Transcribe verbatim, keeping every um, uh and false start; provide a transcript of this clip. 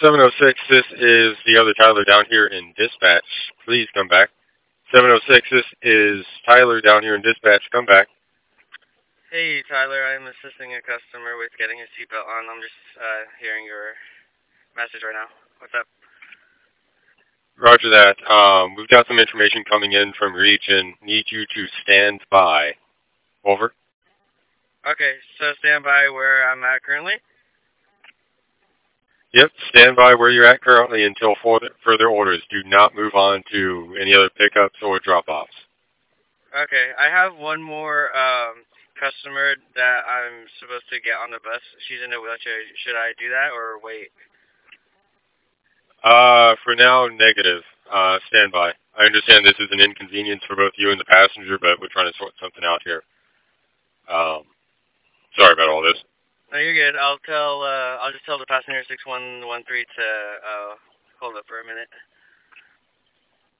seven oh six, this is the other Tyler down here in dispatch. Please come back. seven oh six, this is Tyler down here in dispatch. Come back. Hey, Tyler, I'm assisting a customer with getting his seatbelt on. I'm just uh, hearing your message right now. What's up? Roger that. Um, we've got some information coming in from region. Need you to stand by. Over. Okay, so stand by where I'm at currently. Yep, stand by where you're at currently until further, further orders. Do not move on to any other pickups or drop-offs. Okay, I have one more um, customer that I'm supposed to get on the bus. She's in a wheelchair. Should I do that or wait? Uh, for now, negative. Uh, stand by. I understand this is an inconvenience for both you and the passenger, but we're trying to sort something out here. Um, sorry about all this. No, you're good. I'll tell. Uh, I'll just tell the passenger six one one three to uh, hold up for a minute.